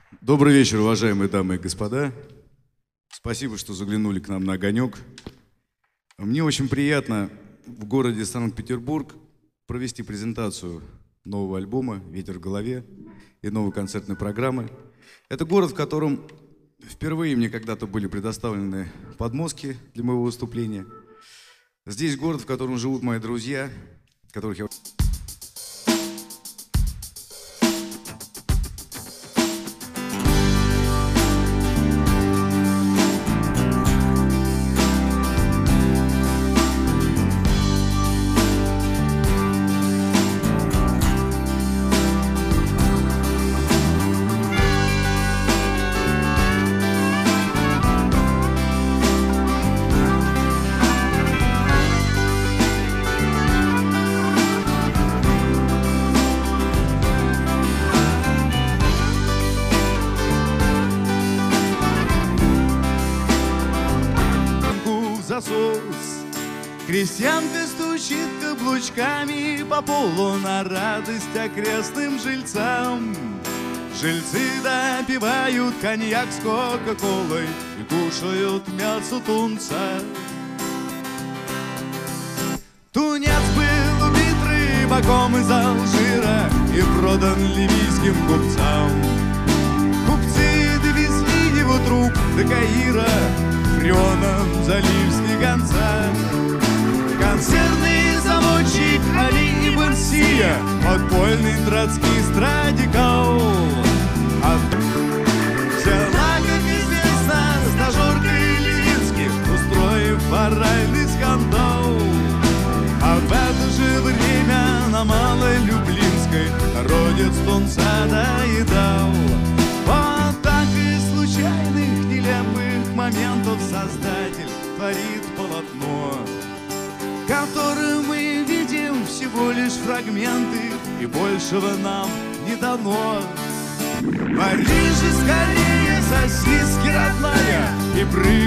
Добрый вечер, уважаемые дамы и господа. Спасибо, что заглянули к нам на огонек. Мне очень приятно в городе Санкт-Петербург провести презентацию нового альбома «Ветер в голове» и новой концертной программы. Это город, в котором впервые мне когда-то были предоставлены подмостки для моего выступления. Здесь город, в котором живут мои друзья, которых я... Крестьянка стучит каблучками по полу на радость окрестным жильцам. Жильцы допивают коньяк с кока-колой и кушают мясо тунца. Тунец был убит рыбаком из Алжира и продан ливийским купцам. Купцы довезли его труп до Каира фреоном заливски гонца. Консервный заводчик Али Ибн Сия, подпольный троцкист радикал. Взяла, как известно, стажеркой Левинских, устроив оральный скандал. А в это же время на Малой Люблинской народец тунца доедал. Вот так и случайных нелепых моментов создатель творит полотно, которым мы видим всего лишь фрагменты, и большего нам не дано. Вари же скорее сосиски, родная, и прыгай